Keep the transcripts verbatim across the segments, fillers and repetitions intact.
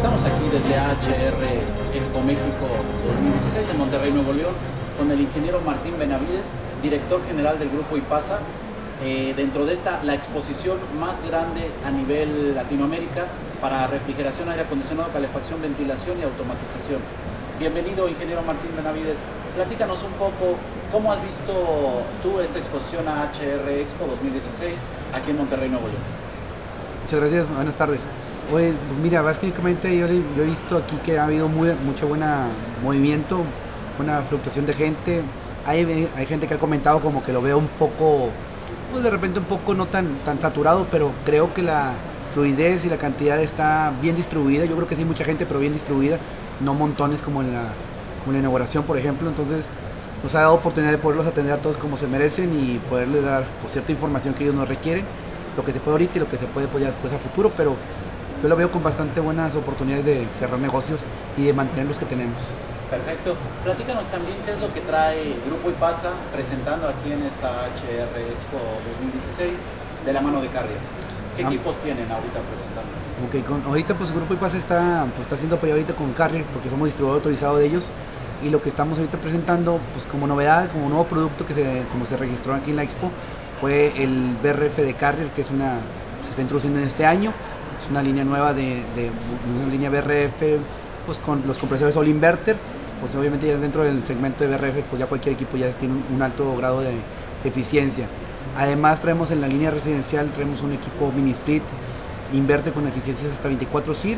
Estamos aquí desde A H R Expo México dos mil dieciséis en Monterrey, Nuevo León, con el ingeniero Martín Benavides, director general del Grupo IPASA. Eh, dentro de esta, la exposición más grande a nivel Latinoamérica para refrigeración, aire acondicionado, calefacción, ventilación y automatización. Bienvenido, ingeniero Martín Benavides. Platícanos un poco cómo has visto tú esta exposición a A H R Expo dos mil dieciséis aquí en Monterrey, Nuevo León. Muchas gracias, buenas tardes. Oye, pues mira, básicamente yo, yo he visto aquí que ha habido muy, mucho buena movimiento, buena fluctuación de gente. Hay, hay gente que ha comentado como que lo veo un poco, pues de repente un poco no tan, tan saturado, pero creo que la fluidez y la cantidad está bien distribuida. Yo creo que sí, mucha gente, pero bien distribuida, no montones como en la, como en la inauguración, por ejemplo. Entonces nos ha dado oportunidad de poderlos atender a todos como se merecen y poderles dar pues, cierta información que ellos nos requieren, lo que se puede ahorita y lo que se puede pues, ya después a futuro, pero yo lo veo con bastante buenas oportunidades de cerrar negocios y de mantener los que tenemos. Perfecto. Platícanos también qué es lo que trae Grupo IPASA presentando aquí en esta A H R Expo dos mil dieciséis de la mano de Carrier. ¿Qué Ah, equipos tienen ahorita presentando? ok, con, ahorita pues el Grupo IPAS está, pues, está haciendo apoyo ahorita con Carrier porque somos distribuidor autorizado de ellos, y lo que estamos ahorita presentando pues como novedad, como nuevo producto que se, como se registró aquí en la Expo, fue el B R F de Carrier, que es una, se está introduciendo en este año. Es una línea nueva de, de una línea B R F pues con los compresores All Inverter. Pues obviamente ya dentro del segmento de B R F pues ya cualquier equipo ya tiene un, un alto grado de, de eficiencia. Además traemos en la línea residencial, traemos un equipo mini split inverter con eficiencias hasta veinticuatro S I R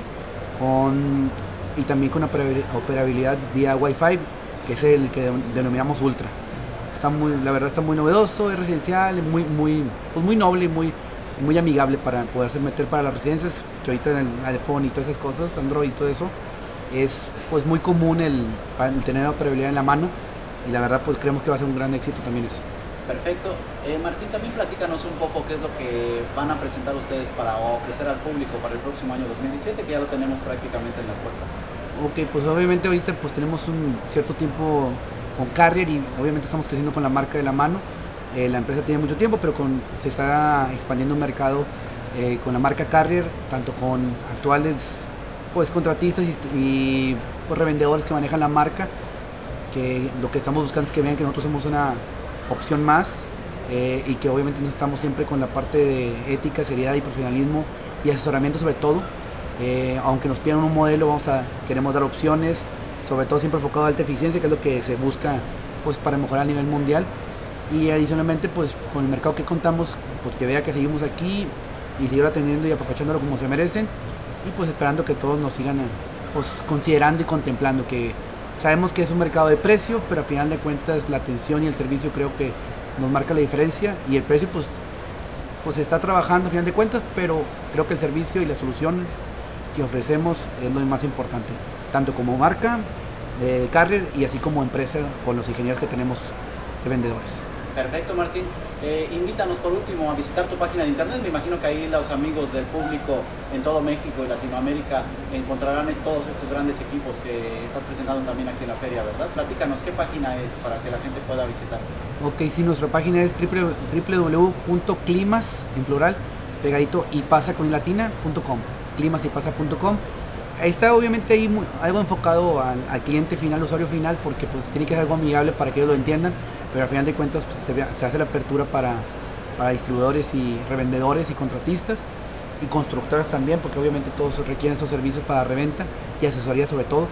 con, y también con operabilidad vía Wi-Fi, que es el que denominamos Ultra. Está muy, la verdad está muy novedoso, es residencial, muy, muy, pues muy noble y muy, muy amigable para poderse meter para las residencias, que ahorita en el iPhone y todas esas cosas, Android y todo eso, es pues muy común el, el tener operabilidad en la mano, y la verdad pues creemos que va a ser un gran éxito también eso. Perfecto. Eh, Martín, también platícanos un poco qué es lo que van a presentar ustedes para ofrecer al público para el próximo año dos mil diecisiete, que ya lo tenemos prácticamente en la puerta. Ok, pues obviamente ahorita pues tenemos un cierto tiempo con Carrier y obviamente estamos creciendo con la marca de la mano. Eh, la empresa tiene mucho tiempo, pero con, se está expandiendo un mercado eh, con la marca Carrier, tanto con actuales pues contratistas y, y pues, revendedores que manejan la marca, que lo que estamos buscando es que vean que nosotros somos una opción más, eh, y que obviamente nos estamos siempre con la parte de ética, seriedad y profesionalismo y asesoramiento sobre todo. Eh, aunque nos pidan un modelo, vamos a, queremos dar opciones, sobre todo siempre enfocado a alta eficiencia, que es lo que se busca pues para mejorar a nivel mundial. Y adicionalmente pues con el mercado que contamos, pues que vea que seguimos aquí y seguir atendiendo y apapachándolo como se merecen, y pues esperando que todos nos sigan pues considerando y contemplando, que sabemos que es un mercado de precio, pero a final de cuentas la atención y el servicio creo que nos marca la diferencia, y el precio pues pues se está trabajando a final de cuentas, pero creo que el servicio y las soluciones que ofrecemos es lo más importante, tanto como marca, eh, Carrier, y así como empresa con los ingenieros que tenemos de vendedores. Perfecto, Martín. Eh, invítanos por último a visitar tu página de internet. Me imagino que ahí los amigos del público en todo México y Latinoamérica encontrarán todos estos grandes equipos que estás presentando también aquí en la feria, ¿verdad? Platícanos, ¿qué página es para que la gente pueda visitar? Ok, sí, nuestra página es w w w punto climas, en plural, pegadito, y pasa con latina punto com, climas y pasa punto com. Ahí está obviamente ahí muy, algo enfocado al, al cliente final, al usuario final, porque pues tiene que ser algo amigable para que ellos lo entiendan, pero al final de cuentas pues, se, se hace la apertura para, para distribuidores y revendedores y contratistas y constructoras también, porque obviamente todos requieren esos servicios para reventa y asesoría sobre todo.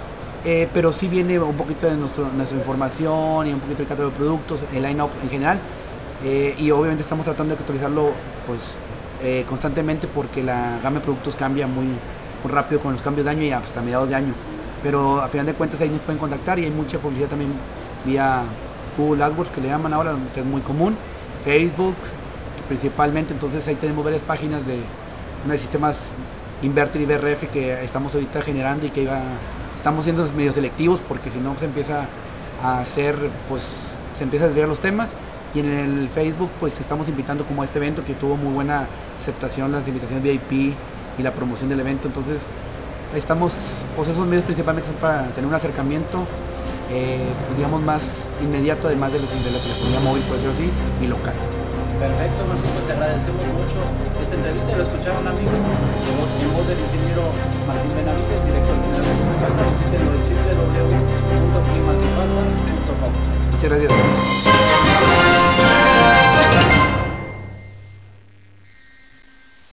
Eh, pero sí viene un poquito de nuestro, nuestra información y un poquito del catálogo de productos, el line-up en general, eh, y obviamente estamos tratando de actualizarlo pues eh, constantemente, porque la gama de productos cambia muy, muy rápido con los cambios de año y hasta mediados de año, pero a final de cuentas ahí nos pueden contactar, y hay mucha publicidad también vía Google AdWords, que le llaman ahora, que es muy común, Facebook principalmente. Entonces ahí tenemos varias páginas de, de sistemas Inverter y B R F que estamos ahorita generando, y que iba, estamos siendo medio selectivos, porque si no se empieza a hacer, pues se empieza a desviar los temas. Y en el Facebook pues estamos invitando como a este evento que tuvo muy buena aceptación, las invitaciones V I P y la promoción del evento. Entonces estamos, pues esos medios principalmente son para tener un acercamiento, eh, pues digamos más inmediato, además de, los, de la telefonía móvil, por decirlo así, y local. Perfecto, Martín, pues te agradecemos mucho esta entrevista. Y lo escucharon, amigos, de voz, en voz del ingeniero Martín Benavides. Muchas gracias.